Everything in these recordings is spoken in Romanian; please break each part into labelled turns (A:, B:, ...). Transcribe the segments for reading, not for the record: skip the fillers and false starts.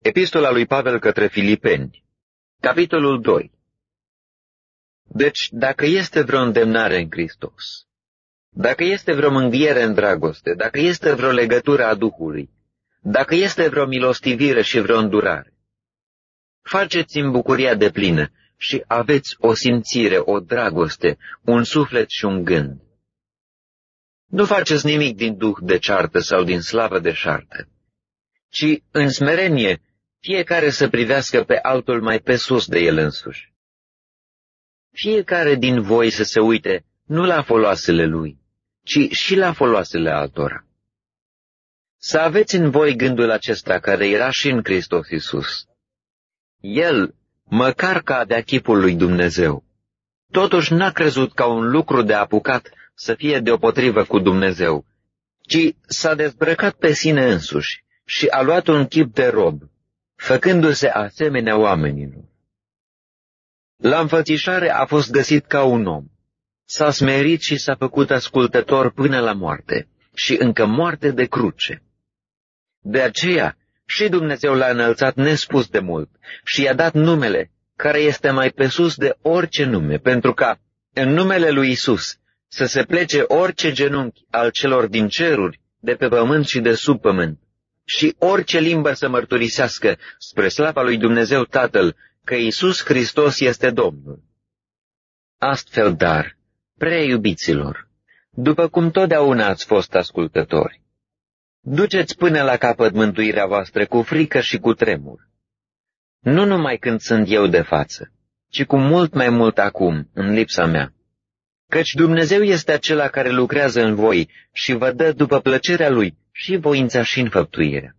A: Epistola lui Pavel către Filipeni, capitolul 2. Deci, dacă este vreo îndemnare în Hristos, dacă este vreo mângâiere în dragoste, dacă este vreo legătură a Duhului, dacă este vreo milostivire și vreo îndurare, faceți-mi bucuria deplină și aveți o simțire, o dragoste, un suflet și un gând. Nu faceți nimic din duh de ceartă sau din slavă de șartă, ci în smerenie fiecare să privească pe altul mai pe sus de el însuși. Fiecare din voi să se uite nu la foloasele lui, ci și la foloasele altora. Să aveți în voi gândul acesta care era și în Hristos Iisus. El, măcar că avea chipul lui Dumnezeu, totuși n-a crezut ca un lucru de apucat să fie deopotrivă cu Dumnezeu, ci s-a dezbrăcat pe sine însuși și a luat un chip de rob, făcându-se asemenea oamenilor. La înfățișare a fost găsit ca un om. S-a smerit și s-a făcut ascultător până la moarte, și încă moarte de cruce. De aceea și Dumnezeu l-a înălțat nespus de mult și i-a dat numele care este mai pe sus de orice nume, pentru ca în numele lui Isus să se plece orice genunchi al celor din ceruri, de pe pământ și de sub pământ, și orice limbă să mărturisească spre slava lui Dumnezeu Tatăl că Iisus Hristos este Domnul. Astfel, dar, prea iubiților, după cum totdeauna ați fost ascultători, duceți până la capăt mântuirea voastră cu frică și cu tremur, nu numai când sunt eu de față, ci cu mult mai mult acum, în lipsa mea, căci Dumnezeu este acela care lucrează în voi și vă dă după plăcerea Lui și voința și înfăptuirea.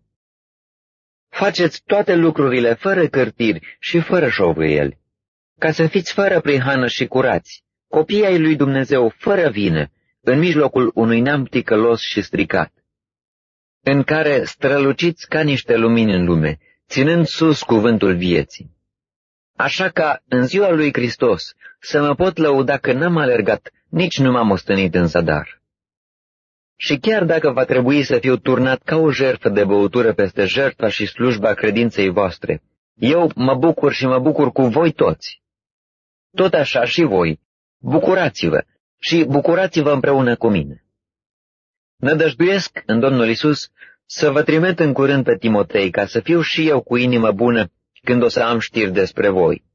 A: Faceți toate lucrurile fără cârtiri și fără șovâieli, ca să fiți fără prihană și curați, copii ai lui Dumnezeu fără vină, în mijlocul unui neam ticălos și stricat, în care străluciți ca niște lumini în lume, ținând sus cuvântul vieții. Așa ca în ziua lui Hristos să mă pot lăuda că n-am alergat, nici nu m-am ostenit în zadar. Și chiar dacă va trebui să fiu turnat ca o jertfă de băutură peste jertfa și slujba credinței voastre, eu mă bucur și mă bucur cu voi toți. Tot așa și voi, bucurați-vă și bucurați-vă împreună cu mine. Nădăjduiesc în Domnul Iisus să vă trimit în curând pe Timotei, ca să fiu și eu cu inimă bună când o să am știri despre voi.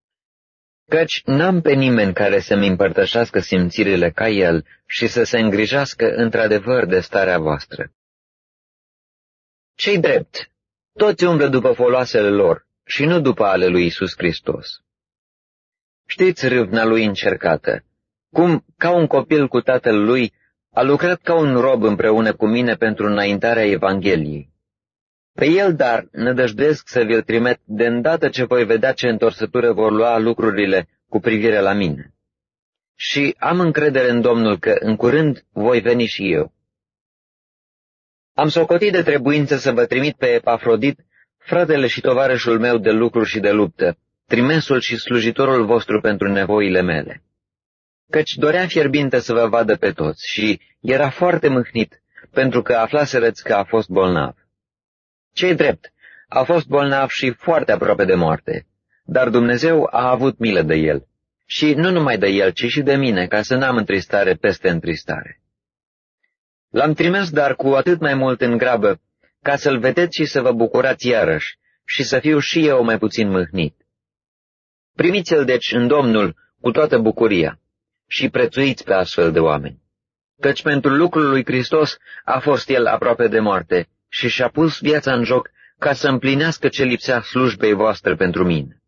A: Căci n-am pe nimeni care să-mi împărtășească simțirile ca el și să se îngrijească într-adevăr de starea voastră. Ce-i drept, toți umblă după foloasele lor și nu după ale lui Iisus Hristos. Știți râvna lui încercată, cum, ca un copil cu tatăl lui, a lucrat ca un rob împreună cu mine pentru înaintarea Evangheliei. Pe el, dar, nădăjduiesc să vi-l trimit de îndată ce voi vedea ce întorsătură vor lua lucrurile cu privire la mine. Și am încredere în Domnul că în curând voi veni și eu. Am socotit de trebuință să vă trimit pe Epafrodit, fratele și tovarășul meu de lucru și de luptă, trimesul și slujitorul vostru pentru nevoile mele. Căci dorea fierbinte să vă vadă pe toți și era foarte mâhnit, pentru că aflaserăți că a fost bolnav. Ce-i drept, a fost bolnav și foarte aproape de moarte, dar Dumnezeu a avut milă de el, și nu numai de el, ci și de mine, ca să n-am întristare peste întristare. L-am trimis dar cu atât mai mult în grabă, ca să-l vedeți și să vă bucurați iarăși, și să fiu și eu mai puțin mâhnit. Primiți-l deci în Domnul cu toată bucuria și prețuiți pe astfel de oameni, căci pentru lucrul lui Hristos a fost el aproape de moarte, și și-a pus viața în joc ca să împlinească ce lipsea slujbei voastre pentru mine.